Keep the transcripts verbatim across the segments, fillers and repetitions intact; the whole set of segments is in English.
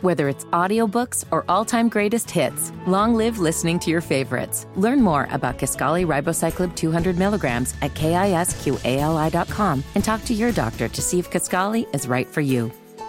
Whether it's audiobooks or all-time greatest hits, long live listening to your favorites. Learn more about Kisqali Ribociclib two hundred milligrams at kisqali dot com and talk to your doctor to see if Kisqali is right for you.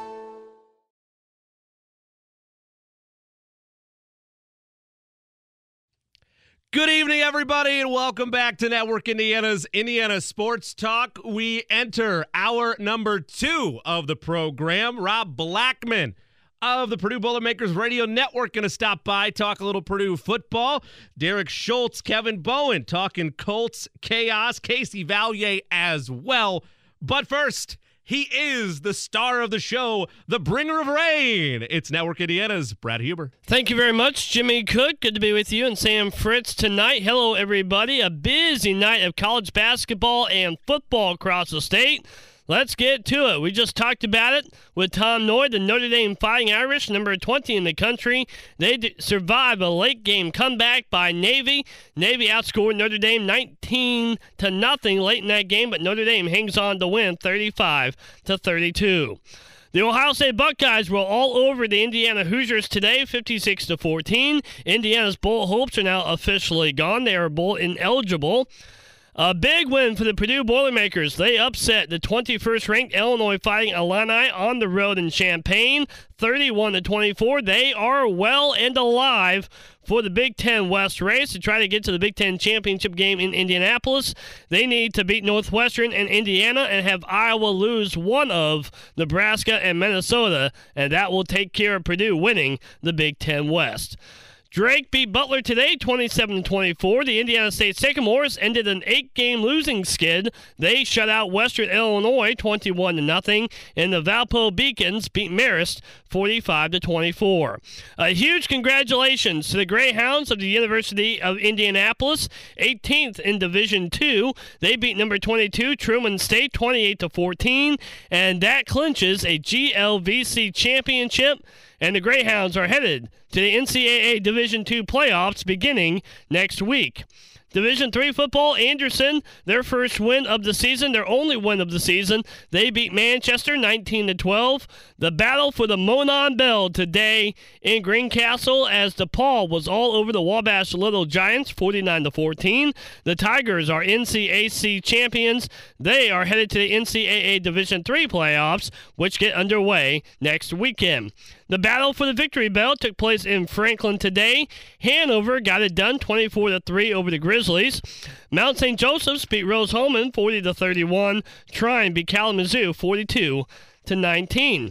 Good evening, everybody, and welcome back to Network Indiana's Indiana Sports Talk. We enter hour number two of the program. Rob Blackman of the Purdue Boilermakers Radio Network going to stop by, talk a little Purdue football. Derek Schultz, Kevin Bowen talking Colts chaos, Casey Valier as well. But first, he is the star of the show, the bringer of rain. It's Network Indiana's Brad Huber. Thank you very much, Jimmy Cook. Good to be with you and Sam Fritz tonight. Hello, everybody. A busy night of college basketball and football across the state. Let's get to it. We just talked about it with Tom Noyd, the Notre Dame Fighting Irish, number twenty in the country. They d- survived a late game comeback by Navy. Navy outscored Notre Dame nineteen to nothing late in that game, but Notre Dame hangs on to win thirty-five to thirty-two. The Ohio State Buckeyes were all over the Indiana Hoosiers today, fifty-six to fourteen. Indiana's bowl hopes are now officially gone. They are bowl ineligible. A big win for the Purdue Boilermakers. They upset the twenty-first ranked Illinois Fighting Illini on the road in Champaign, thirty-one to twenty-four. They are well and alive for the Big Ten West race to try to get to the Big Ten championship game in Indianapolis. They need to beat Northwestern and Indiana and have Iowa lose one of Nebraska and Minnesota, and that will take care of Purdue winning the Big Ten West. Drake beat Butler today, twenty-seven to twenty-four. The Indiana State Sycamores ended an eight-game losing skid. They shut out Western Illinois, twenty-one to nothing, and the Valpo Beacons beat Marist, forty-five to twenty-four. A huge congratulations to the Greyhounds of the University of Indianapolis, eighteenth in Division two. They beat number twenty-two Truman State, twenty-eight to fourteen, and that clinches a G L V C championship. And the Greyhounds are headed to the N C double A Division two playoffs beginning next week. Division three football, Anderson, their first win of the season, their only win of the season. They beat Manchester nineteen to twelve. The battle for the Monon Bell today in Greencastle as DePaul was all over the Wabash Little Giants, forty-nine to fourteen. The Tigers are N C A C champions. They are headed to the N C double A Division three playoffs, which get underway next weekend. The battle for the Victory Bell took place in Franklin today. Hanover got it done twenty-four to three over the Grizzlies. Mount Saint Joseph's beat Rose-Hulman forty to thirty-one. Trine beat Kalamazoo forty-two to nineteen.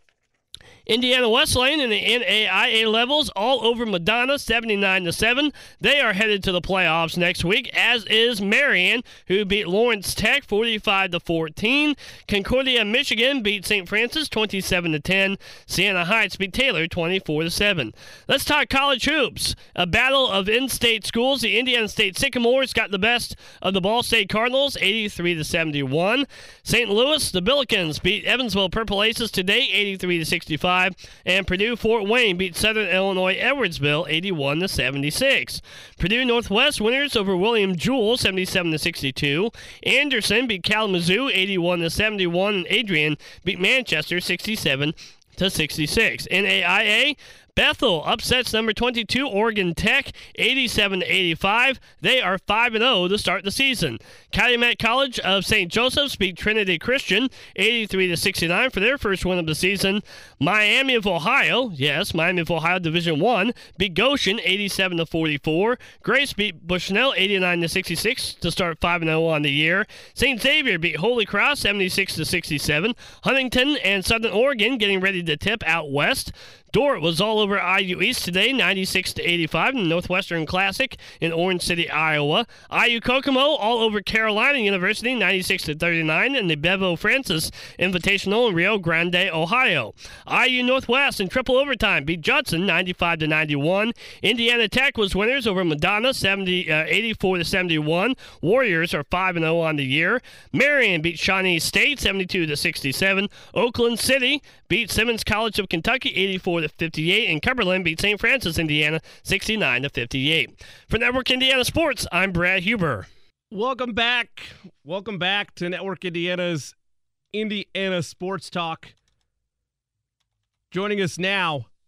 Indiana Wesleyan in the N A I A levels all over Madonna, seventy-nine to seven. They are headed to the playoffs next week, as is Marion, who beat Lawrence Tech forty-five to fourteen. Concordia, Michigan beat Saint Francis twenty-seven to ten. Siena Heights beat Taylor twenty-four to seven. Let's talk college hoops. A battle of in-state schools. The Indiana State Sycamores got the best of the Ball State Cardinals, eighty-three to seventy-one. Saint Louis, the Billikens beat Evansville Purple Aces today, eighty-three to sixty-five. And Purdue Fort Wayne beat Southern Illinois Edwardsville eighty-one to seventy-six. Purdue Northwest winners over William Jewell seventy-seven to sixty-two. Anderson beat Kalamazoo eighty-one to seventy-one, and Adrian beat Manchester sixty-seven to sixty-six. N A I A, Bethel upsets number twenty-two Oregon Tech eighty-seven to eighty-five. They are five and oh to start the season. Calumet College of Saint Joseph's beat Trinity Christian eighty-three to sixty-nine for their first win of the season. Miami of Ohio, yes, Miami of Ohio Division one, beat Goshen eighty-seven to forty-four. Grace beat Bushnell eighty-nine to sixty-six to start five and oh on the year. Saint Xavier beat Holy Cross seventy-six to sixty-seven. Huntington and Southern Oregon getting ready to tip out west. Dordt was all over I U East today, ninety-six to eighty-five in the Northwestern Classic in Orange City, Iowa. I U Kokomo all over Carolina University, ninety-six to thirty-nine in the Bevo Francis Invitational in Rio Grande, Ohio. I U Northwest in triple overtime beat Judson ninety-five to ninety-one. Indiana Tech was winners over Madonna, seventy, uh, eighty-four to seventy-one. Warriors are five and oh on the year. Marion beat Shawnee State seventy-two to sixty-seven. Oakland City beat Simmons College of Kentucky eighty-four to fifty-eight, and Cumberland beat Saint Francis, Indiana, sixty-nine to fifty-eight. For Network Indiana Sports, I'm Brad Huber. Welcome back. Welcome back to Network Indiana's Indiana Sports Talk. Joining us now,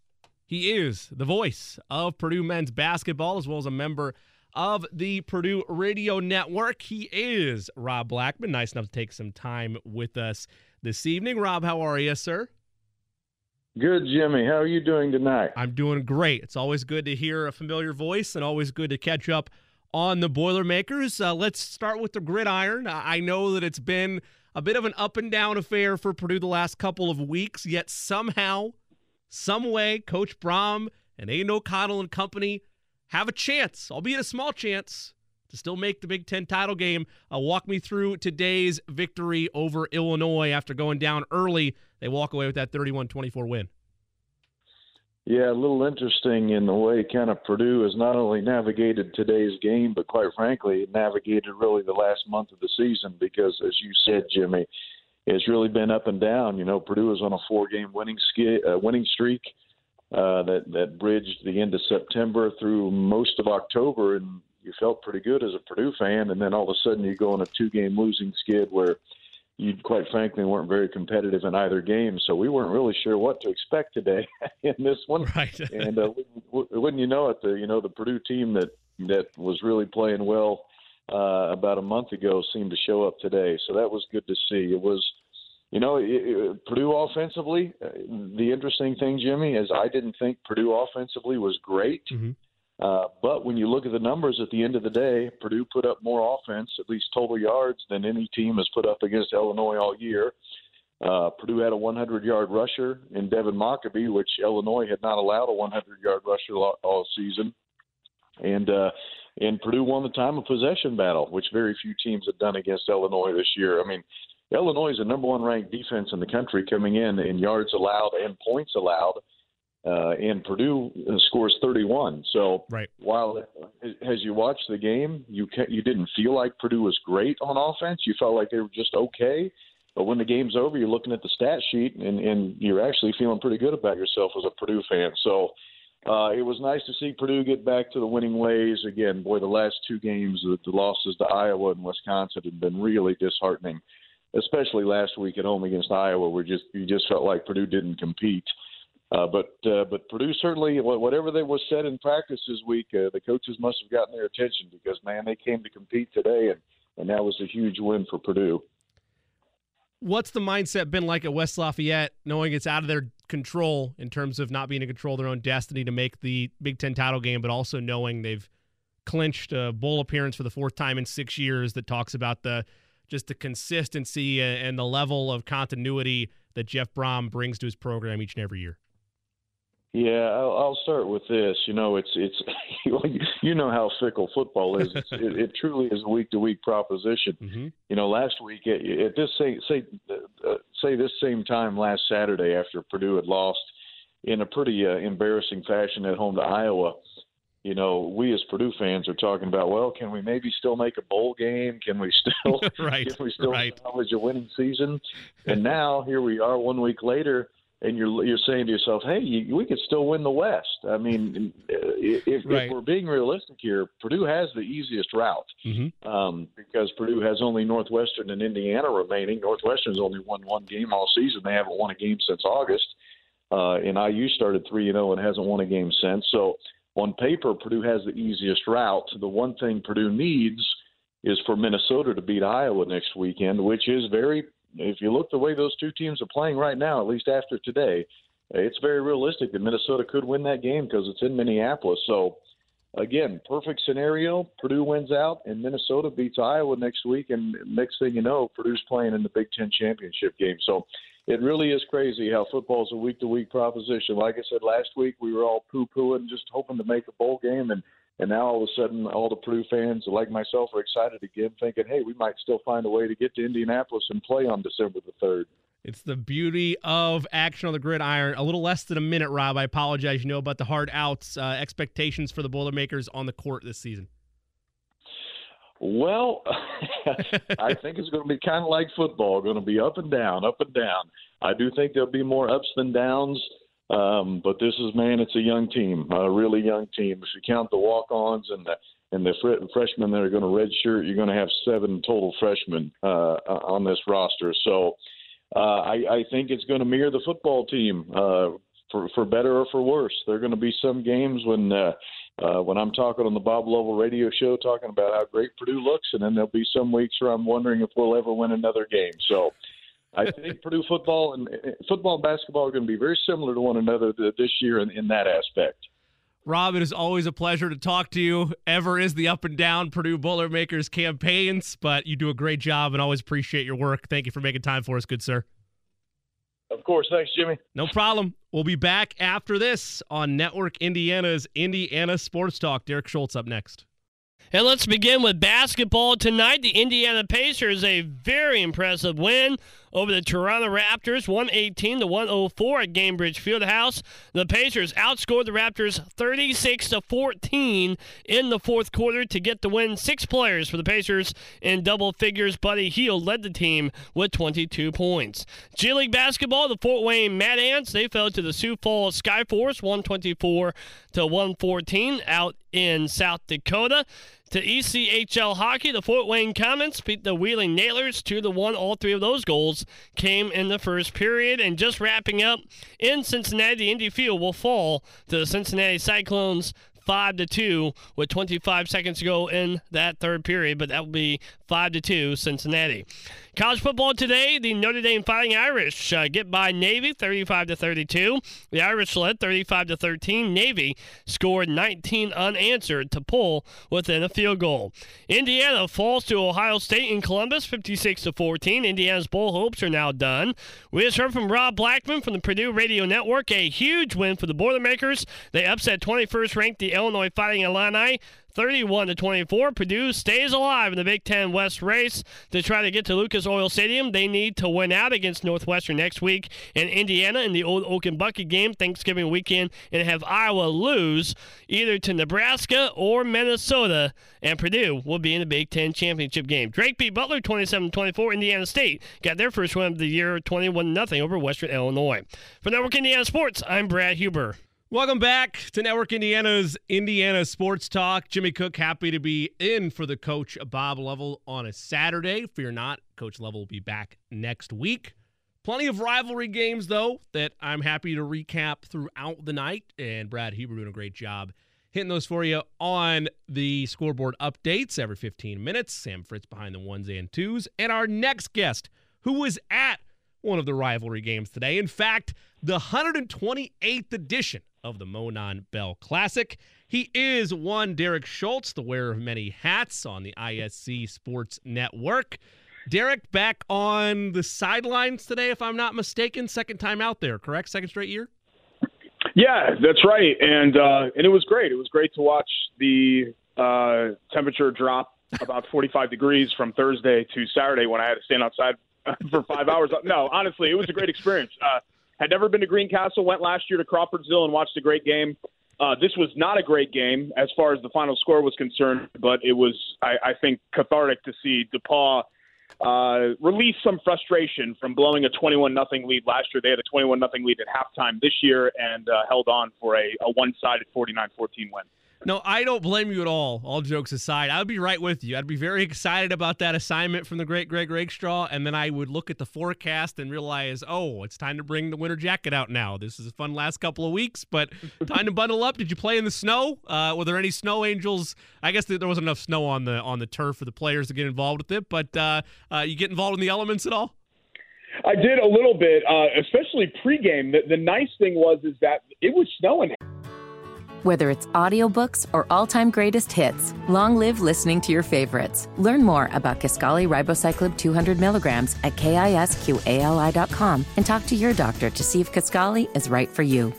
He is the voice of Purdue men's basketball, as well as a member of the Purdue Radio Network. He is Rob Blackman. Nice enough to take some time with us this evening. Rob, how are you, sir? Good, Jimmy. How are you doing tonight? I'm doing great. It's always good to hear a familiar voice and always good to catch up on the Boilermakers. Uh, let's start with the gridiron. I know that it's been a bit of an up and down affair for Purdue the last couple of weeks, yet somehow, some way, Coach Brom and Aiden O'Connell and company have a chance, albeit a small chance, to still make the Big Ten title game. Uh, walk me through today's victory over Illinois after going down early. They walk away with that thirty-one twenty-four win. Yeah, a little interesting in the way kind of Purdue has not only navigated today's game, but quite frankly, navigated really the last month of the season because, as you said, Jimmy, it's really been up and down. You know, Purdue is on a four-game winning sk- uh, winning streak uh, that, that bridged the end of September through most of October, and you felt pretty good as a Purdue fan, and then all of a sudden you go on a two-game losing skid where you, quite frankly, weren't very competitive in either game, so we weren't really sure what to expect today in this one. Right. And uh, wouldn't you know it, the you know the Purdue team that that was really playing well uh, about a month ago seemed to show up today, so that was good to see. It was, you know, it, it, Purdue offensively. Uh, the interesting thing, Jimmy, is I didn't think Purdue offensively was great. Mm-hmm. Uh, but when you look at the numbers at the end of the day, Purdue put up more offense, at least total yards, than any team has put up against Illinois all year. Uh, Purdue had a hundred-yard rusher in Devin Mockabee, which Illinois had not allowed a hundred-yard rusher all, all season. And uh, and Purdue won the time of possession battle, which very few teams have done against Illinois this year. I mean, Illinois is the number one ranked defense in the country coming in in yards allowed and points allowed. Uh, and Purdue scores thirty-one. So right. while as you watch the game, you can, you didn't feel like Purdue was great on offense. You felt like they were just okay. But when the game's over, you're looking at the stat sheet, and, and you're actually feeling pretty good about yourself as a Purdue fan. So uh, it was nice to see Purdue get back to the winning ways. Again, boy, the last two games, the, the losses to Iowa and Wisconsin have been really disheartening, especially last week at home against Iowa, where just you just felt like Purdue didn't compete. Uh, but uh, but Purdue certainly, whatever they was said in practice this week, uh, the coaches must have gotten their attention because, man, they came to compete today, and, and that was a huge win for Purdue. What's the mindset been like at West Lafayette, knowing it's out of their control in terms of not being in control of their own destiny to make the Big Ten title game, but also knowing they've clinched a bowl appearance for the fourth time in six years that talks about the just the consistency and the level of continuity that Jeff Brom brings to his program each and every year? Yeah, I'll, I'll start with this. You know, it's it's you know how fickle football is. It's, it, it truly is a week to week proposition. Mm-hmm. You know, last week at, at this say say uh, say this same time last Saturday after Purdue had lost in a pretty uh, embarrassing fashion at home to Iowa. You know, we as Purdue fans are talking about, well, can we maybe still make a bowl game? Can we still right, can we still right. salvage a winning season? And now here we are, one week later. And you're you're saying to yourself, hey, you, we could still win the West. I mean, if, right. if we're being realistic here, Purdue has the easiest route mm-hmm. um, because Purdue has only Northwestern and Indiana remaining. Northwestern's only won one game all season. They haven't won a game since August. Uh, and I U started three and oh and hasn't won a game since. So on paper, Purdue has the easiest route. The one thing Purdue needs is for Minnesota to beat Iowa next weekend, which is very – if you look the way those two teams are playing right now, at least after today, it's very realistic that Minnesota could win that game because it's in Minneapolis. So, again, perfect scenario. Purdue wins out, and Minnesota beats Iowa next week, and next thing you know, Purdue's playing in the Big Ten championship game. So it really is crazy how football is a week-to-week proposition. Like I said last week, we were all poo-pooing, just hoping to make a bowl game, and And now all of a sudden, all the Purdue fans, like myself, are excited again, thinking, hey, we might still find a way to get to Indianapolis and play on December the third. It's the beauty of action on the gridiron. A little less than a minute, Rob. I apologize. You know about the hard outs. Uh, expectations for the Boilermakers on the court this season? Well, I think it's going to be kind of like football, going to be up and down, up and down. I do think there'll be more ups than downs. Um, but this is, man, it's a young team, a really young team. If you count the walk-ons and the and the fr- freshmen that are going to redshirt, you're going to have seven total freshmen uh, on this roster. So uh, I, I think it's going to mirror the football team uh, for, for better or for worse. There are going to be some games when uh, uh, when I'm talking on the Bob Lovell radio show talking about how great Purdue looks, and then there'll be some weeks where I'm wondering if we'll ever win another game. So I think Purdue football and football and basketball are going to be very similar to one another this year in, in that aspect. Rob, it is always a pleasure to talk to you. Ever is the up and down Purdue Boilermakers campaigns, but you do a great job and always appreciate your work. Thank you for making time for us, good sir. Of course. Thanks, Jimmy. No problem. We'll be back after this on Network Indiana's Indiana Sports Talk. Derek Schultz up next. And let's begin with basketball tonight. The Indiana Pacers, a very impressive win over the Toronto Raptors, one eighteen to one oh four at Gainbridge Fieldhouse. The Pacers outscored the Raptors thirty-six to fourteen in the fourth quarter to get the win. Six players for the Pacers in double figures. Buddy Hield led the team with twenty-two points. G League basketball, the Fort Wayne Mad Ants, they fell to the Sioux Falls Skyforce, one twenty-four to one fourteen out in South Dakota. To E C H L hockey, the Fort Wayne Comets beat the Wheeling Nailers two to one. All three of those goals came in the first period. And just wrapping up, in Cincinnati, the Indy Field will fall to the Cincinnati Cyclones five to two with twenty-five seconds to go in that third period, but that will be five to two Cincinnati. College football today, the Notre Dame Fighting Irish uh, get by Navy thirty-five to thirty-two. The Irish led thirty-five to thirteen. Navy scored nineteen unanswered to pull within a field goal. Indiana falls to Ohio State in Columbus fifty-six to fourteen. Indiana's bowl hopes are now done. We just heard from Rob Blackman from the Purdue Radio Network. A huge win for the Boilermakers. They upset twenty-first ranked the Illinois Fighting Illini thirty-one to twenty-four. Purdue stays alive in the Big Ten West race to try to get to Lucas Oil Stadium. They need to win out against Northwestern next week in Indiana in the Old Oak and Bucket game Thanksgiving weekend, and have Iowa lose either to Nebraska or Minnesota, and Purdue will be in the Big Ten championship game. Drake beat Butler twenty-seven twenty-four. Indiana State got their first win of the year twenty-one nothing over Western Illinois. For Network Indiana Sports, I'm Brad Huber. Welcome back to Network Indiana's Indiana Sports Talk. Jimmy Cook happy to be in for the coach, Bob Lovell, on a Saturday. Fear not, Coach Lovell will be back next week. Plenty of rivalry games, though, that I'm happy to recap throughout the night, and Brad Huber doing a great job hitting those for you on the scoreboard updates every fifteen minutes. Sam Fritz behind the ones and twos. And our next guest, who was at one of the rivalry games today. In fact, the one hundred twenty-eighth edition of the Monon Bell Classic. He is one Derek Schultz, the wearer of many hats on the I S C Sports Network. Derek, back on the sidelines today, if I'm not mistaken. Second time out there, correct? Second straight year? Yeah, that's right. And uh, and it was great. It was great to watch the uh, temperature drop about forty-five degrees from Thursday to Saturday when I had to stand outside for five hours. No, honestly, it was a great experience. Uh, had never been to Greencastle, went last year to Crawfordsville and watched a great game. Uh, this was not a great game as far as the final score was concerned, but it was, I, I think, cathartic to see DePaul uh, release some frustration from blowing a twenty-one nothing lead last year. They had a twenty-one nothing lead at halftime this year and uh, held on for a, a one-sided forty-nine fourteen win. No, I don't blame you at all, all jokes aside. I would be right with you. I'd be very excited about that assignment from the great Greg Rakestraw, and then I would look at the forecast and realize, oh, it's time to bring the winter jacket out now. This is a fun last couple of weeks, but time to bundle up. Did you play in the snow? Uh, were there any snow angels? I guess there wasn't enough snow on the on the turf for the players to get involved with it, but uh, uh, you get involved in the elements at all? I did a little bit, uh, especially pregame. The, the nice thing was is that it was snowing. Whether it's audiobooks or all-time greatest hits, long live listening to your favorites. Learn more about Kisqali Ribociclib two hundred milligrams at kisqali dot com and talk to your doctor to see if Kisqali is right for you.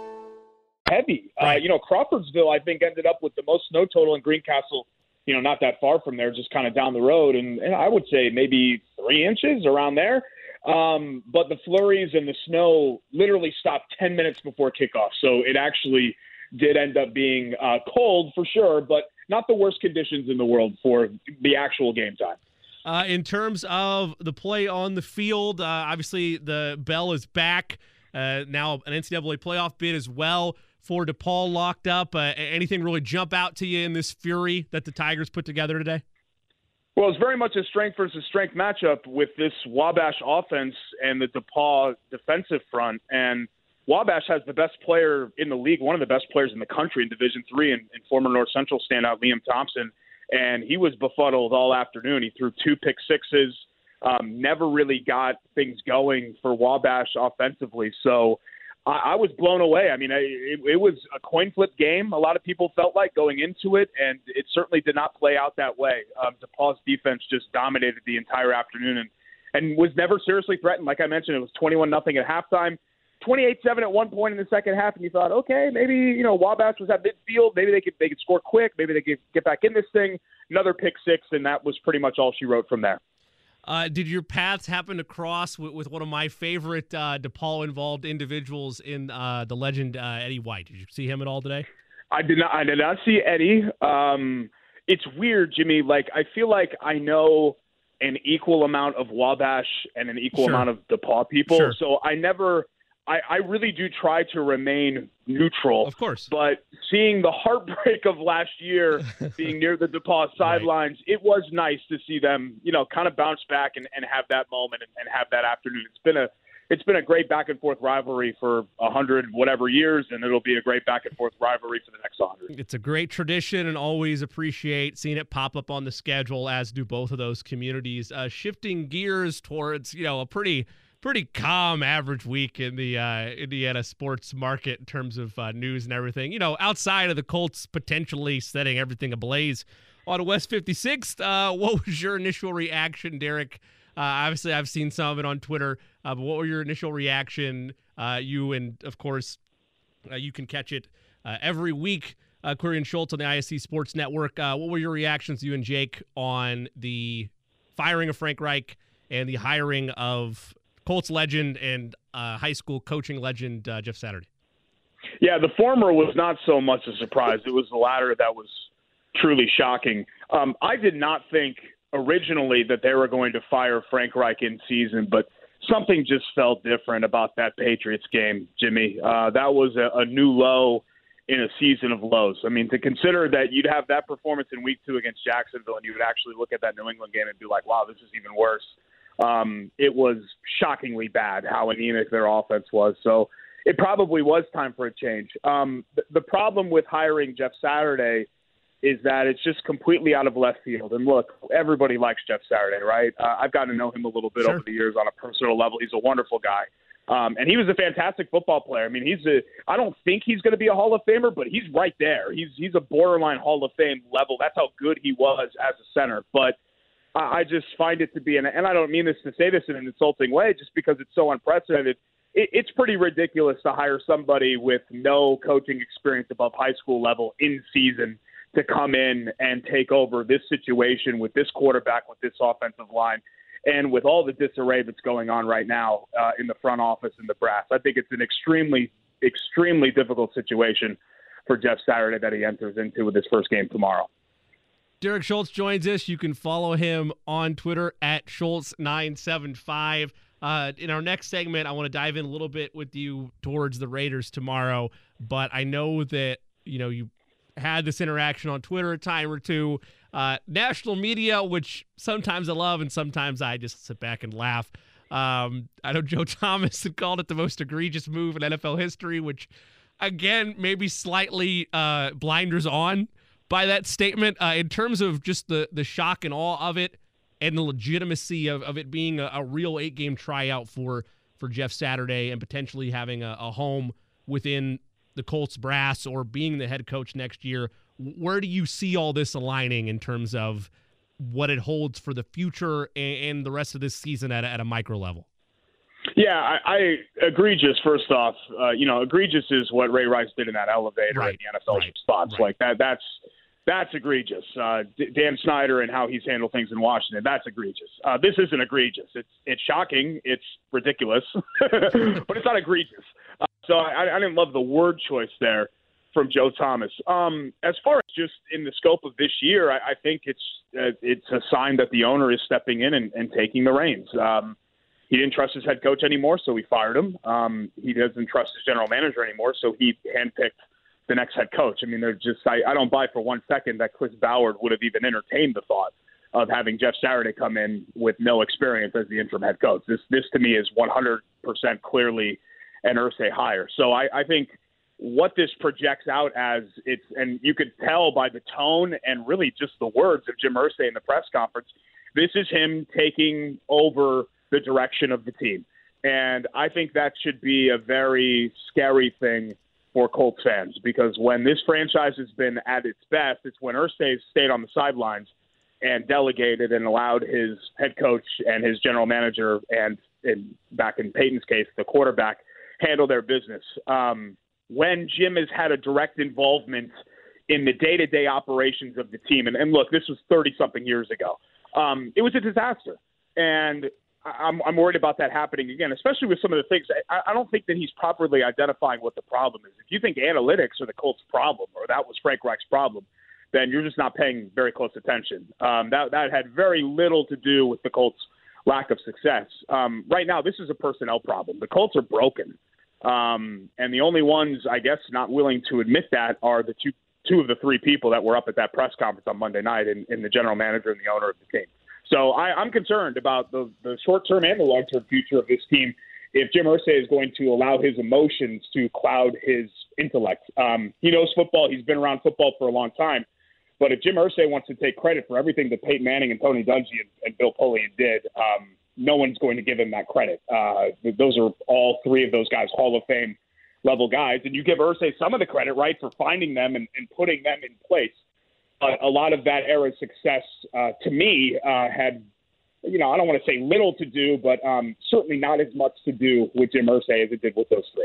Heavy. Uh, you know, Crawfordsville, I think, ended up with the most snow total in Greencastle, you know, not that far from there, just kind of down the road. And, and I would say maybe three inches around there. Um, but the flurries and the snow literally stopped ten minutes before kickoff. So it actually did end up being uh, cold for sure, but not the worst conditions in the world for the actual game time. Uh, in terms of the play on the field, uh, obviously the bell is back. Uh, now an N C double A playoff bid as well for DePaul locked up. Uh, anything really jump out to you in this fury that the Tigers put together today? Well, it's very much a strength versus strength matchup with this Wabash offense and the DePaul defensive front. And Wabash has the best player in the league, one of the best players in the country in Division Three, and, and former North Central standout Liam Thompson. And he was befuddled all afternoon. He threw two pick sixes, um, never really got things going for Wabash offensively. So I, I was blown away. I mean, I, it, it was a coin flip game. A lot of people felt like going into it, and it certainly did not play out that way. Um, DePaul's defense just dominated the entire afternoon and, and was never seriously threatened. Like I mentioned, it was twenty-one nothing at halftime. twenty-eight seven at one point in the second half, and you thought, okay, maybe, you know, Wabash was at midfield. Maybe they could they could score quick. Maybe they could get back in this thing. Another pick six, and that was pretty much all she wrote from there. Uh, did your paths happen to cross with, with one of my favorite uh, DePaul-involved individuals in uh, the legend uh, Eddie White? Did you see him at all today? I did not. I did not see Eddie. Um, it's weird, Jimmy. Like, I feel like I know an equal amount of Wabash and an equal Sure. amount of DePaul people. Sure. So I never. I, I really do try to remain neutral. Of course. But seeing the heartbreak of last year being near the DePaul sidelines, right. It was nice to see them, you know, kind of bounce back and, and have that moment and, and have that afternoon. It's been a it's been a great back and forth rivalry for a hundred whatever years, and it'll be a great back and forth rivalry for the next hundred. It's a great tradition, and always appreciate seeing it pop up on the schedule, as do both of those communities. Uh, shifting gears towards, you know, a pretty pretty calm average week in the uh, Indiana sports market in terms of uh, news and everything. You know, outside of the Colts potentially setting everything ablaze on West fifty-sixth, uh, what was your initial reaction, Derek? Uh, obviously, I've seen some of it on Twitter, uh, but what were your initial reaction? Uh, you and, of course, uh, you can catch it uh, every week, uh, Query and Schultz on the I S C Sports Network. Uh, what were your reactions, you and Jake, on the firing of Frank Reich and the hiring of Colts legend and uh, high school coaching legend uh, Jeff Saturday? Yeah, the former was not so much a surprise. It was the latter that was truly shocking. Um, I did not think originally that they were going to fire Frank Reich in season, but something just felt different about that Patriots game, Jimmy. Uh, that was a, a new low in a season of lows. I mean, to consider that you'd have that performance in week two against Jacksonville and you would actually look at that New England game and be like, wow, this is even worse. Um, it was shockingly bad how anemic their offense was. So it probably was time for a change. Um, the, the problem with hiring Jeff Saturday is that it's just completely out of left field. And look, everybody likes Jeff Saturday, right? Uh, I've gotten to know him a little bit Sure. over the years on a personal level. He's a wonderful guy. Um, and he was a fantastic football player. I mean, he's a, I don't think he's going to be a Hall of Famer, but he's right there. He's, he's a borderline Hall of Fame level. That's how good he was as a center. But I, I just find it to be, and, and I don't mean this to say this in an insulting way, just because it's so unprecedented. It, it's pretty ridiculous to hire somebody with no coaching experience above high school level in season to come in and take over this situation with this quarterback, with this offensive line, and with all the disarray that's going on right now uh, in the front office and the brass. I think it's an extremely, extremely difficult situation for Jeff Saturday that he enters into with his first game tomorrow. Derek Schultz joins us. You can follow him on Twitter at Schultz nine seven five. Uh, in our next segment, I want to dive in a little bit with you towards the Raiders tomorrow, but I know that, you know, you had this interaction on Twitter a time or two. Uh, national media, which sometimes I love and sometimes I just sit back and laugh. Um, I know Joe Thomas had called it the most egregious move in N F L history, which, again, maybe slightly uh, blinders on by that statement uh, in terms of just the, the shock and awe of it and the legitimacy of, of it being a, a real eight-game tryout for, for Jeff Saturday and potentially having a, a home within the Colts brass or being the head coach next year. Where do you see all this aligning in terms of what it holds for the future and, and the rest of this season at a, at a micro level? Yeah, I, I egregious. First off, uh, you know, egregious is what Ray Rice did in that elevator right. in the N F L right. response. Right. Like that. That's that's egregious. Uh, D- Dan Snyder and how he's handled things in Washington. That's egregious. Uh, this isn't egregious. It's it's shocking. It's ridiculous, but it's not egregious. Uh, so I, I didn't love the word choice there from Joe Thomas. Um, as far as just in the scope of this year, I, I think it's uh, it's a sign that the owner is stepping in and, and taking the reins. Um, he didn't trust his head coach anymore, so he fired him. Um, he doesn't trust his general manager anymore, so he handpicked the next head coach. I mean, they're just I, I don't buy for one second that Chris Ballard would have even entertained the thought of having Jeff Saturday come in with no experience as the interim head coach. This this to me is one hundred percent clearly and Irsay hire. So I, I think what this projects out as, it's, and you could tell by the tone and really just the words of Jim Irsay in the press conference, this is him taking over the direction of the team. And I think that should be a very scary thing for Colts fans, because when this franchise has been at its best, it's when Irsay stayed on the sidelines and delegated and allowed his head coach and his general manager and, in, back in Peyton's case, the quarterback, handle their business. Um, when Jim has had a direct involvement in the day-to-day operations of the team, and, and look, this was thirty-something years ago, um, it was a disaster. And I'm, I'm worried about that happening again, especially with some of the things. I, I don't think that he's properly identifying what the problem is. If you think analytics are the Colts' problem, or that was Frank Reich's problem, then you're just not paying very close attention. Um, that, that had very little to do with the Colts' lack of success. Um, right now, this is a personnel problem. The Colts are broken. Um, and the only ones, I guess, not willing to admit that are the two, two of the three people that were up at that press conference on Monday night, in, in the general manager and the owner of the team. So I, I'm concerned about the, the short-term and the long-term future of this team if Jim Irsay is going to allow his emotions to cloud his intellect. Um, he knows football. He's been around football for a long time. But if Jim Irsay wants to take credit for everything that Peyton Manning and Tony Dungy and, and Bill Polian did, um, no one's going to give him that credit. Uh, those are all three of those guys, Hall of Fame level guys. And you give Irsay some of the credit, right, for finding them and, and putting them in place. Uh, a lot of that era's success, uh, to me, uh, had, you know, I don't want to say little to do, but um, certainly not as much to do with Jim Irsay as it did with those three.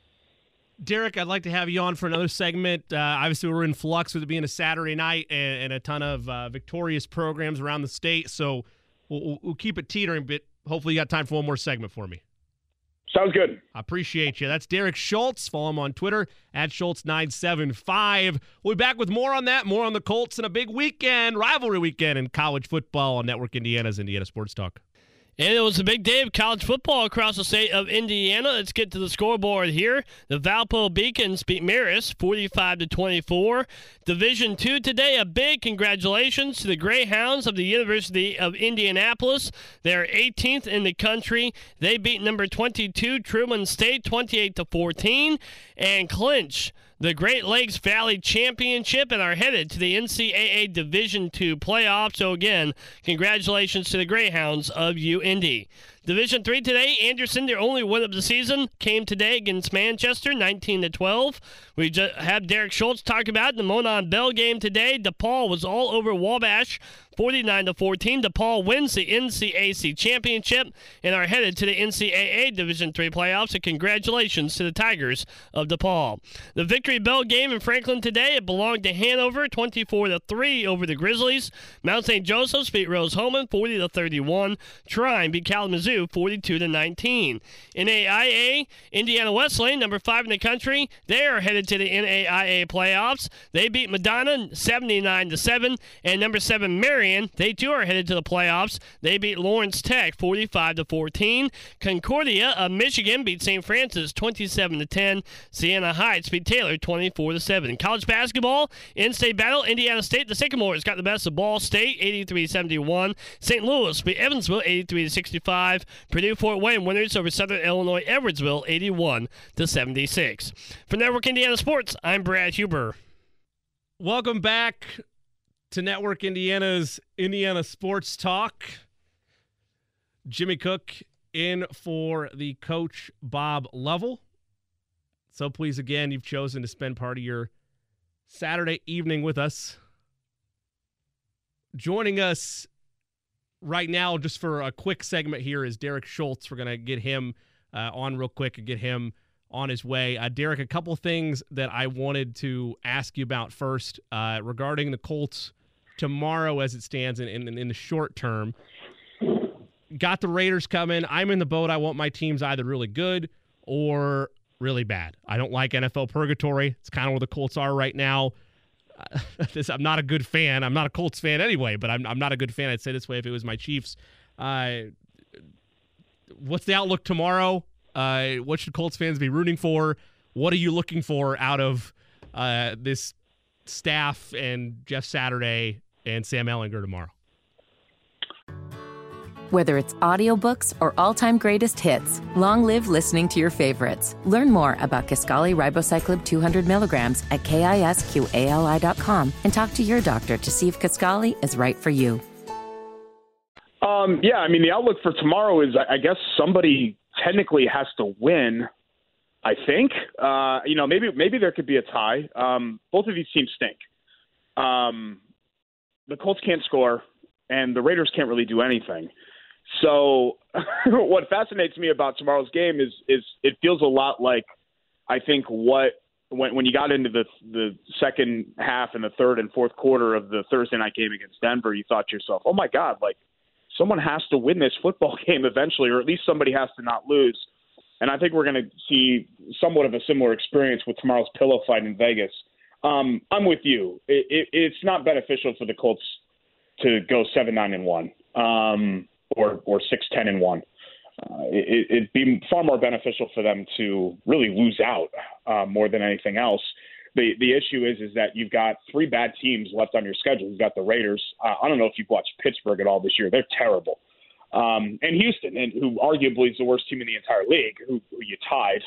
Derek, I'd like to have you on for another segment. Uh, obviously, we're in flux with it being a Saturday night and, and a ton of uh, victorious programs around the state, so we'll, we'll keep it teetering, but hopefully you got time for one more segment for me. Sounds good. I appreciate you. That's Derek Schultz. Follow him on Twitter at Schultz nine seven five. We'll be back with more on that, more on the Colts, and a big weekend, rivalry weekend in college football on Network Indiana's Indiana Sports Talk. And it was a big day of college football across the state of Indiana. Let's get to the scoreboard here. The Valpo Beacons beat Marist forty-five to twenty-four. Division two today, a big congratulations to the Greyhounds of the University of Indianapolis. They're eighteenth in the country. They beat number twenty-two Truman State twenty-eight to fourteen and clinch the Great Lakes Valley Championship and are headed to the N C double A Division two playoffs. So again, congratulations to the Greyhounds of U Indy. Division three today, Anderson, their only win of the season, came today against Manchester, nineteen to twelve. We just had Derek Schultz talk about the Monon Bell game today. DePaul was all over Wabash, forty-nine to fourteen. DePaul wins the N C A C championship and are headed to the N C double A Division three playoffs. And congratulations to the Tigers of DePaul. The Victory Bell game in Franklin today, it belonged to Hanover, twenty-four to three over the Grizzlies. Mount Saint Joseph's beat Rose-Hulman, forty to thirty-one. Trine beat Kalamazoo, forty-two to nineteen. N A I A, Indiana Wesleyan, number five in the country, they are headed to the N A I A playoffs. They beat Madonna seventy-nine to seven, and number seven Marion, they too are headed to the playoffs. They beat Lawrence Tech forty-five to fourteen. Concordia of Michigan beat Saint Francis twenty-seven to ten. Siena Heights beat Taylor twenty-four to seven. College basketball, in-state battle, Indiana State, the Sycamores got the best of Ball State, eighty-three seventy-one. Saint Louis beat Evansville, eighty-three to sixty-five. Purdue Fort Wayne winners over Southern Illinois Edwardsville, eighty-one to seventy-six. For Network Indiana Sports, I'm Brad Huber. Welcome back to Network Indiana's Indiana Sports Talk. Jimmy Cook in for the coach, Bob Lovell. So please, again, you've chosen to spend part of your Saturday evening with us. Joining us right now, just for a quick segment here, is Derek Schultz. We're going to get him uh, on real quick and get him on his way. Uh, Derek, a couple things that I wanted to ask you about first uh, regarding the Colts tomorrow as it stands in, in, in the short term. Got the Raiders coming. I'm in the boat. I want my teams either really good or really bad. I don't like N F L purgatory. It's kind of where the Colts are right now. Uh, this, I'm not a good fan. I'm not a Colts fan anyway, but I'm I'm not a good fan. I'd say this way if it was my Chiefs. Uh, what's the outlook tomorrow? Uh, what should Colts fans be rooting for? What are you looking for out of uh, this staff and Jeff Saturday and Sam Ehlinger tomorrow? Whether it's audiobooks or all-time greatest hits, long live listening to your favorites. Learn more about Kisqali Ribociclib two hundred milligrams at kisqali dot com and talk to your doctor to see if Kisqali is right for you. Um, yeah, I mean, the outlook for tomorrow is, I guess, somebody technically has to win, I think. Uh, you know, maybe maybe there could be a tie. Um, both of these teams stink. Um, the Colts can't score, and the Raiders can't really do anything. So what fascinates me about tomorrow's game is is it feels a lot like, I think, what when when you got into the the second half and the third and fourth quarter of the Thursday night game against Denver, you thought to yourself, oh, my God, like, someone has to win this football game eventually, or at least somebody has to not lose. And I think we're going to see somewhat of a similar experience with tomorrow's pillow fight in Vegas. Um, I'm with you. It, it, it's not beneficial for the Colts to go seven nine and one um, or or six ten and one. Uh, it, it'd be far more beneficial for them to really lose out uh, more than anything else. The the issue is is that you've got three bad teams left on your schedule. You've got the Raiders. Uh, I don't know if you've watched Pittsburgh at all this year. They're terrible. Um, and Houston, and who arguably is the worst team in the entire league, who, who you tied,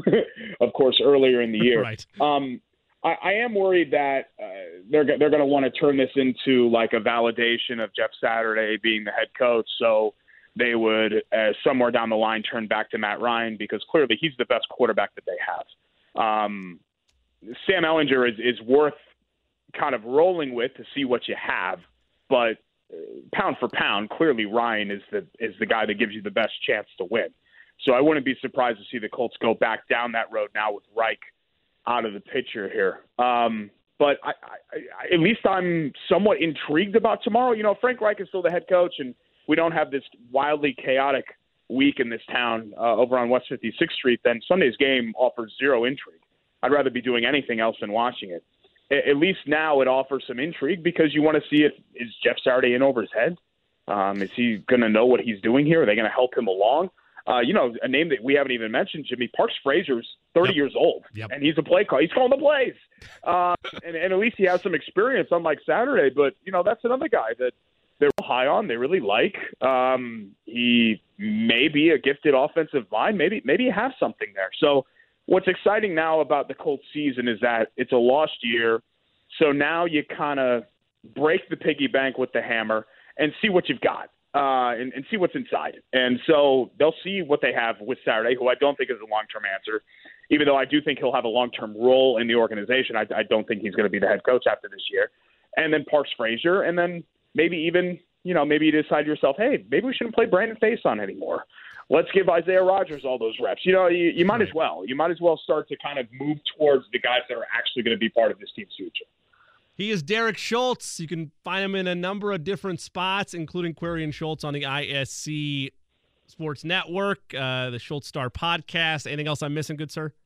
of course, earlier in the year. Right. Um, I, I am worried that uh, they're they're going to want to turn this into like a validation of Jeff Saturday being the head coach. So they would uh, somewhere down the line turn back to Matt Ryan, because clearly he's the best quarterback that they have. Um, Sam Ehlinger is, is worth kind of rolling with to see what you have, but pound for pound, clearly Ryan is the is the guy that gives you the best chance to win. So I wouldn't be surprised to see the Colts go back down that road now with Reich out of the picture here. Um, but I, I, I, at least I'm somewhat intrigued about tomorrow. You know, Frank Reich is still the head coach, and we don't have this wildly chaotic week in this town uh, over on West fifty-sixth Street. Then Sunday's game offers zero intrigue. I'd rather be doing anything else than watching it. At least now it offers some intrigue, because you want to see if is Jeff Saturday in over his head? Um, is he going to know what he's doing here? Are they going to help him along? Uh, you know, a name that we haven't even mentioned, Jimmy, Parks Frazier's thirty yep. years old, yep. and he's a play call. He's calling the plays. Uh, and, and at least he has some experience, unlike Saturday. But, you know, that's another guy that they're high on, they really like. Um, he may be a gifted offensive mind. Maybe, maybe you have something there. So, what's exciting now about the Colts season is that it's a lost year. So now you kind of break the piggy bank with the hammer and see what you've got uh, and, and see what's inside. And so they'll see what they have with Saturday, who I don't think is a long-term answer, even though I do think he'll have a long-term role in the organization. I, I don't think he's going to be the head coach after this year. And then Parks Frazier, and then maybe even, you know, maybe you decide to yourself, hey, maybe we shouldn't play Brandon Faison anymore. Let's give Isaiah Rodgers all those reps. You know, you, you might as well. You might as well start to kind of move towards the guys that are actually going to be part of this team's future. He is Derek Schultz. You can find him in a number of different spots, including Query and Schultz on the I S C Sports Network, uh, the Schultz Star podcast. Anything else I'm missing, good sir?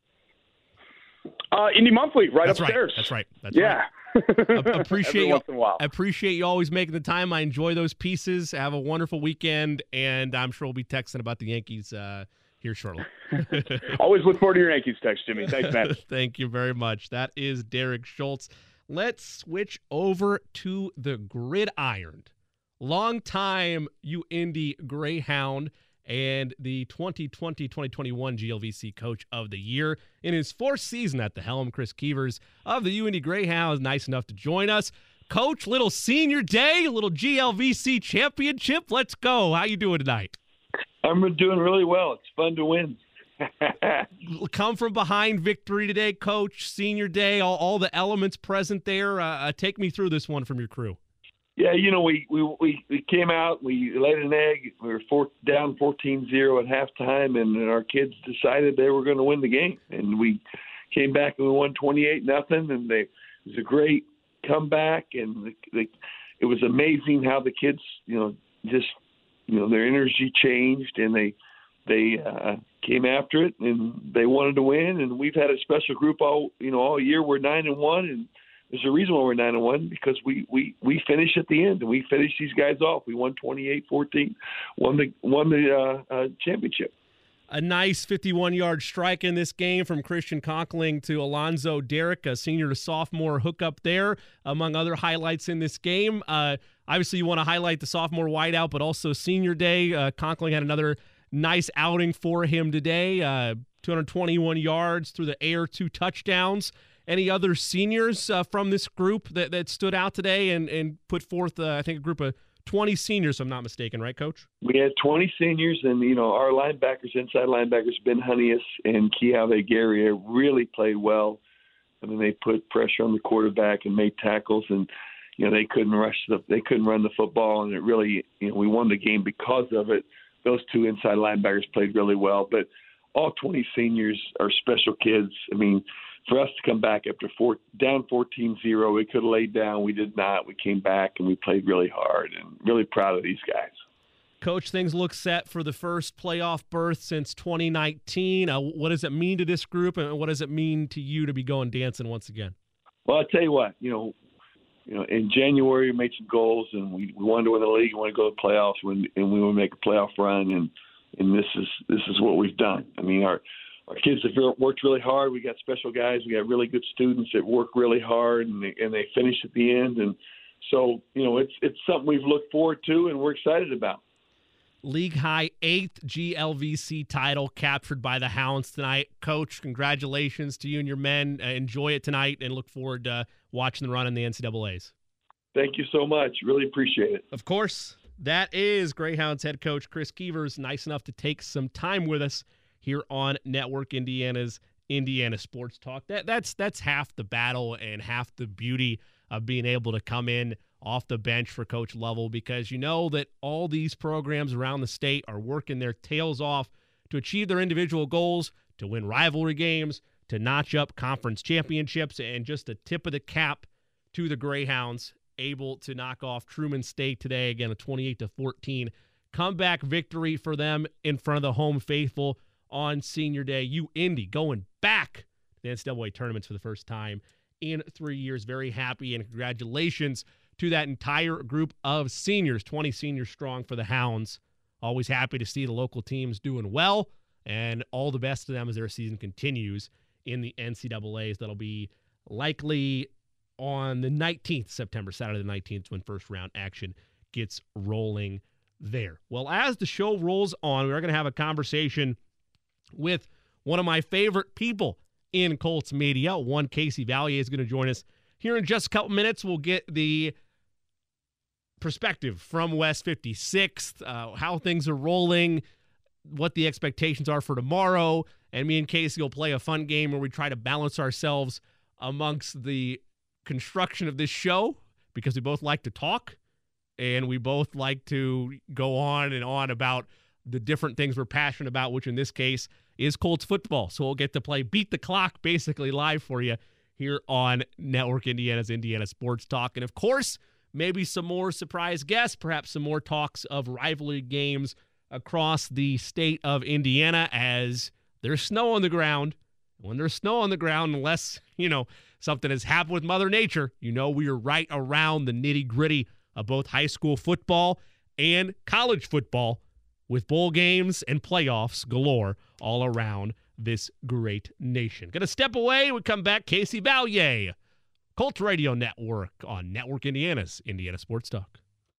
Uh, Indy Monthly, right That's upstairs. Right. That's right. That's yeah. right. I appreciate you. I appreciate you always making the time. I enjoy those pieces. Have a wonderful weekend, and I'm sure we'll be texting about the Yankees uh, here shortly. Always look forward to your Yankees text, Jimmy. Thanks, man. Thank you very much. That is Derek Schultz. Let's switch over to the gridiron. Longtime U Indy Greyhound and the twenty twenty twenty twenty-one G L V C Coach of the Year. In his fourth season at the helm, Chris Keevers of the U Indy Greyhounds is nice enough to join us. Coach, little senior day, little G L V C championship. Let's go. How you doing tonight? I'm doing really well. It's fun to win. Come from behind victory today, Coach. Senior day, all, all the elements present there. Uh, uh, take me through this one from your crew. Yeah, you know, we, we, we, we came out, we laid an egg. We were four, down fourteen zero at halftime, and our kids decided they were going to win the game. And we came back and we won twenty-eight nothing, and they, it was a great comeback. And the, the, it was amazing how the kids, you know, just, you know, their energy changed, and they they uh, came after it, and they wanted to win. And we've had a special group all, you know, all year. We're nine and one, and there's a reason why we're nine and one, because we, we, we finish at the end, and we finish these guys off. We won twenty-eight fourteen, won the won the uh, uh, championship. A nice fifty-one-yard strike in this game from Christian Conkling to Alonzo Derrick, a senior to sophomore hookup there, among other highlights in this game. Uh, obviously, you want to highlight the sophomore wideout, but also senior day. Uh, Conkling had another nice outing for him today, uh, two hundred twenty-one yards through the air, two touchdowns. Any other seniors uh, from this group that, that stood out today and, and put forth, uh, I think, a group of twenty seniors, if I'm not mistaken, right, Coach? We had twenty seniors, and, you know, our linebackers, inside linebackers, Ben Honeyus and Keave Guerrier really played well. I mean, they put pressure on the quarterback and made tackles, and, you know, they couldn't rush the, they couldn't run the football, and it really, you know, we won the game because of it. Those two inside linebackers played really well, but all twenty seniors are special kids. I mean, for us to come back after four, down fourteen zero, we could have laid down. We did not. We came back, and we played really hard, and really proud of these guys. Coach, things look set for the first playoff berth since twenty nineteen. Uh, what does it mean to this group, and what does it mean to you to be going dancing once again? Well, I'll tell you what, you know, you know, in January we made some goals, and we, we wanted to win the league, we wanted to go to the playoffs, and we want to make a playoff run, and and this is this is what we've done. I mean, our Our kids have worked really hard. We got special guys. We got really good students that work really hard, and they, and they finish at the end. And so, you know, it's it's something we've looked forward to and we're excited about. League high eighth G L V C title captured by the Hounds tonight. Coach, congratulations to you and your men. Uh, enjoy it tonight and look forward to uh, watching the run in the N C double A's. Thank you so much. Really appreciate it. Of course, that is Greyhounds head coach Chris Keevers, nice enough to take some time with us here on Network Indiana's Indiana Sports Talk. That that's that's half the battle and half the beauty of being able to come in off the bench for Coach Lovell, because you know that all these programs around the state are working their tails off to achieve their individual goals, to win rivalry games, to notch up conference championships, and just a tip of the cap to the Greyhounds, able to knock off Truman State today, again, a twenty-eight to fourteen comeback victory for them in front of the home faithful on Senior Day. U Indy going back to the N C double A tournaments for the first time in three years. Very happy, and congratulations to that entire group of seniors, twenty seniors strong for the Hounds. Always happy to see the local teams doing well, and all the best to them as their season continues in the N C double A's. That'll be likely on the nineteenth of September, Saturday the nineteenth, when first round action gets rolling there. Well, as the show rolls on, we're going to have a conversation with one of my favorite people in Colts media. One, Casey Valier is going to join us here in just a couple minutes. We'll get the perspective from West fifty-sixth, uh, how things are rolling, what the expectations are for tomorrow, and me and Casey will play a fun game where we try to balance ourselves amongst the construction of this show, because we both like to talk and we both like to go on and on about the different things we're passionate about, which in this case is Colts football. So we'll get to play Beat the Clock basically live for you here on Network Indiana's Indiana Sports Talk. And of course, maybe some more surprise guests, perhaps some more talks of rivalry games across the state of Indiana, as there's snow on the ground. When there's snow on the ground, unless, you know, something has happened with Mother Nature, you know we are right around the nitty-gritty of both high school football and college football, with bowl games and playoffs galore all around this great nation. Going to step away. We come back. Casey Valier, Colts Radio Network on Network Indiana's Indiana Sports Talk.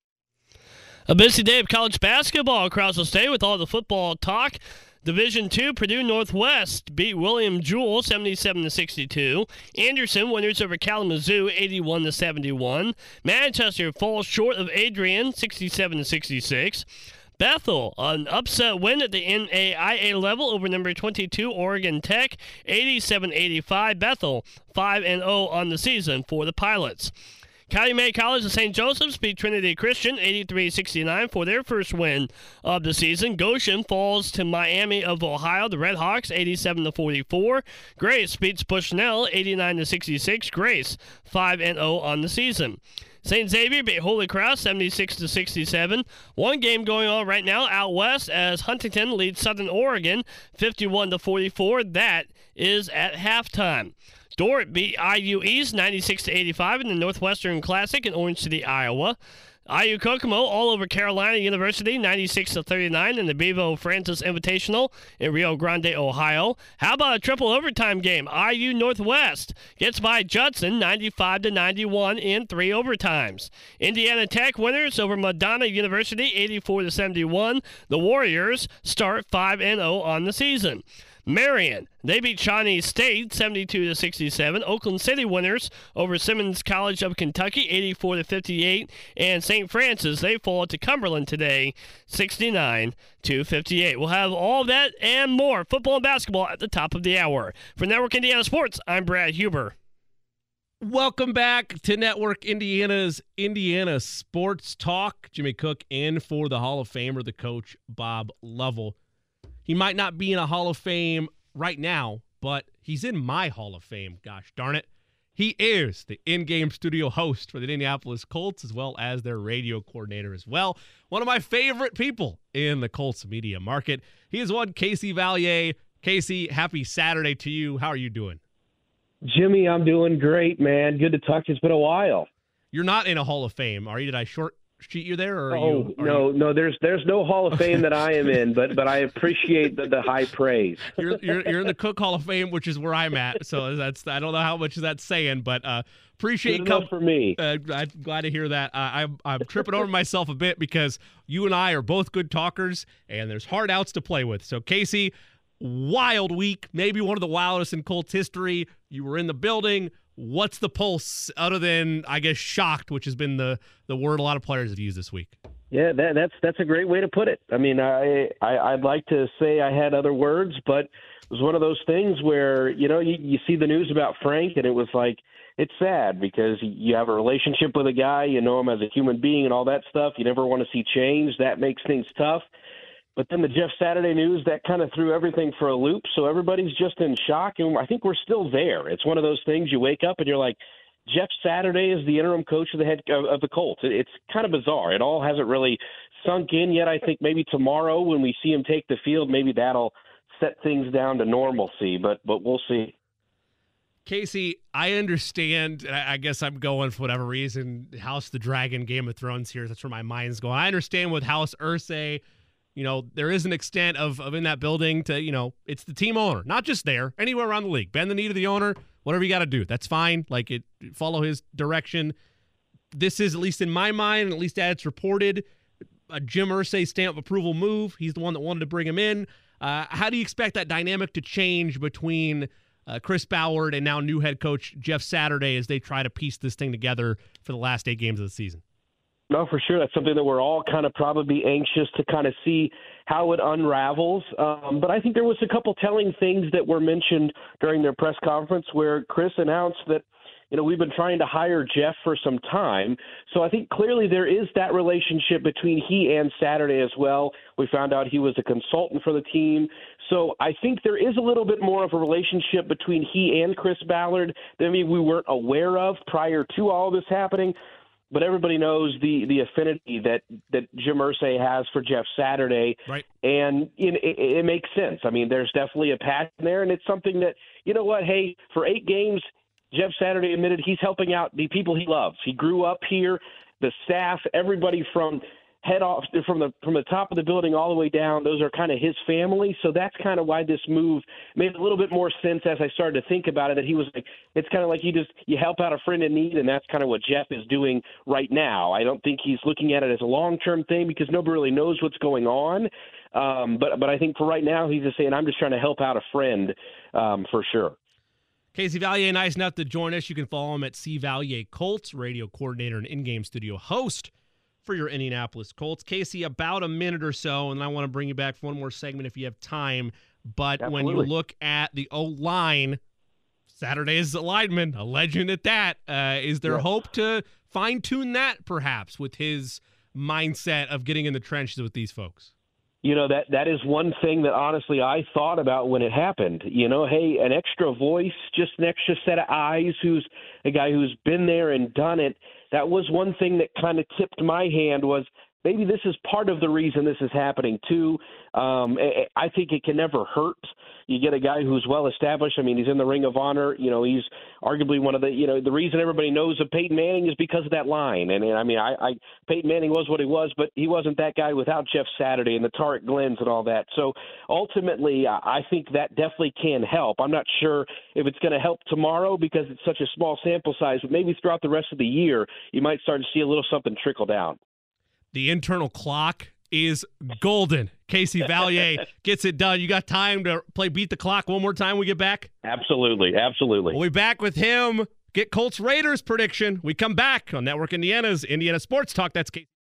A busy day of college basketball across the state with all the football talk. Division two, Purdue Northwest beat William Jewell seventy-seven to sixty-two. Anderson winners over Kalamazoo eighty-one to seventy-one. Manchester falls short of Adrian sixty-seven to sixty-six. Bethel, an upset win at the N A I A level over number twenty-two Oregon Tech, eighty-seven eighty-five. Bethel five and oh on the season for the Pilots. Calumet College of Saint Joseph's beat Trinity Christian eighty-three sixty-nine for their first win of the season. Goshen falls to Miami of Ohio, the Red Hawks eighty-seven to forty-four. Grace beats Bushnell eighty-nine to sixty-six. Grace five and oh on the season. Saint Xavier beat Holy Cross seventy-six to sixty-seven. One game going on right now out west as Huntington leads Southern Oregon fifty-one to forty-four. That is at halftime. Dordt beat I U East ninety-six to eighty-five in the Northwestern Classic in Orange City, Iowa. I U Kokomo all over Carolina University, ninety-six to thirty-nine in the Bevo Francis Invitational in Rio Grande, Ohio. How about a triple overtime game? I U Northwest gets by Judson, ninety-five to ninety-one in three overtimes. Indiana Tech winners over Madonna University, eighty-four to seventy-one. The Warriors start five and oh on the season. Marion, they beat Shawnee State seventy-two to sixty-seven. Oakland City winners over Simmons College of Kentucky eighty-four to fifty-eight, and Saint Francis, they fall to Cumberland today sixty-nine to fifty-eight. We'll have all of that and more football and basketball at the top of the hour. For Network Indiana Sports, I'm Brad Huber. Welcome back to Network Indiana's Indiana Sports Talk. Jimmy Cook in for the Hall of Famer, the coach, Bob Lovell. He might not be in a Hall of Fame right now, but he's in my Hall of Fame. Gosh darn it. He is the in-game studio host for the Indianapolis Colts, as well as their radio coordinator as well. One of my favorite people in the Colts media market. He is one Casey Valier. Casey, happy Saturday to you. How are you doing? Jimmy, I'm doing great, man. Good to talk to you. It's been a while. You're not in a Hall of Fame, are you? Did I short sheet you there? Or are oh you, are no, you... no. There's there's no Hall of Fame that I am in, but but I appreciate the, the high praise. You're, you're you're in the Cook Hall of Fame, which is where I'm at. So that's I don't know how much that's saying, but uh, appreciate Good enough for me. Uh, I'm glad to hear that. Uh, I'm I'm tripping over myself a bit because you and I are both good talkers, and there's hard outs to play with. So Casey, wild week, maybe one of the wildest in Colts history. You were in the building. What's the pulse other than, I guess, shocked, which has been the, the word a lot of players have used this week? Yeah, that, that's that's a great way to put it. I mean, I, I, I'd like to say I had other words, but it was one of those things where, you know, you, you see the news about Frank, and it was like, it's sad because you have a relationship with a guy, you know him as a human being and all that stuff. You never want to see change. That makes things tough. But then the Jeff Saturday news, that kind of threw everything for a loop. So everybody's just in shock, and I think we're still there. It's one of those things you wake up and you're like, Jeff Saturday is the interim coach of the head of, of the Colts. It, it's kind of bizarre. It all hasn't really sunk in yet. I think maybe tomorrow when we see him take the field, maybe that'll set things down to normalcy. But but we'll see. Casey, I understand. I guess I'm going for whatever reason. House the Dragon, Game of Thrones here. That's where my mind's going. I understand with House Irsay. You know, there is an extent of, of in that building to, you know, it's the team owner, not just there, anywhere around the league. Bend the knee to the owner, whatever you got to do. That's fine. Like, it, follow his direction. This is, at least in my mind, and at least as it's reported, a Jim Irsay stamp approval move. He's the one that wanted to bring him in. Uh, how do you expect that dynamic to change between uh, Chris Ballard and now new head coach Jeff Saturday as they try to piece this thing together for the last eight games of the season? No, for sure. That's something that we're all kind of probably anxious to kind of see how it unravels. Um, but I think there was a couple telling things that were mentioned during their press conference where Chris announced that, you know, we've been trying to hire Jeff for some time. So I think clearly there is that relationship between he and Saturday as well. We found out he was a consultant for the team. So I think there is a little bit more of a relationship between he and Chris Ballard that maybe we weren't aware of prior to all this happening. But everybody knows the, the affinity that, that Jim Irsay has for Jeff Saturday. Right. And it, it, it makes sense. I mean, there's definitely a passion there, and it's something that, you know what, hey, for eight games, Jeff Saturday admitted he's helping out the people he loves. He grew up here, the staff, everybody from head off from the from the top of the building all the way down. Those are kind of his family. So that's kind of why this move made a little bit more sense as I started to think about it, that he was like, it's kind of like you just, you help out a friend in need. And that's kind of what Jeff is doing right now. I don't think he's looking at it as a long-term thing because nobody really knows what's going on. Um, but, but I think for right now, he's just saying, I'm just trying to help out a friend um, for sure. Casey Valier, nice enough to join us. You can follow him at C Valier Colts, radio coordinator and in-game studio host for your Indianapolis Colts. Casey, about a minute or so, and I want to bring you back for one more segment if you have time. But Absolutely. When you look at the O-line, Saturday's lineman, a legend at that, uh, is there yeah. hope to fine-tune that perhaps with his mindset of getting in the trenches with these folks? You know, that that is one thing that honestly I thought about when it happened. You know, hey, an extra voice, just an extra set of eyes, who's a guy who's been there and done it. That was one thing that kind of tipped my hand, was maybe this is part of the reason this is happening too. Um, I think it can never hurt. You get a guy who's well established. I mean, he's in the Ring of Honor. You know, he's arguably one of the, you know, the reason everybody knows of Peyton Manning is because of that line. And, and I mean, I, I Peyton Manning was what he was, but he wasn't that guy without Jeff Saturday and the Tarek Glens and all that. So ultimately, I think that definitely can help. I'm not sure if it's going to help tomorrow because it's such a small sample size, but maybe throughout the rest of the year, you might start to see a little something trickle down. The internal clock is golden. Casey Valier gets it done. You got time to play Beat the Clock one more time when we get back? Absolutely, absolutely. We'll be back with him. Get Colts Raiders prediction. We come back on Network Indiana's Indiana Sports Talk. That's Casey.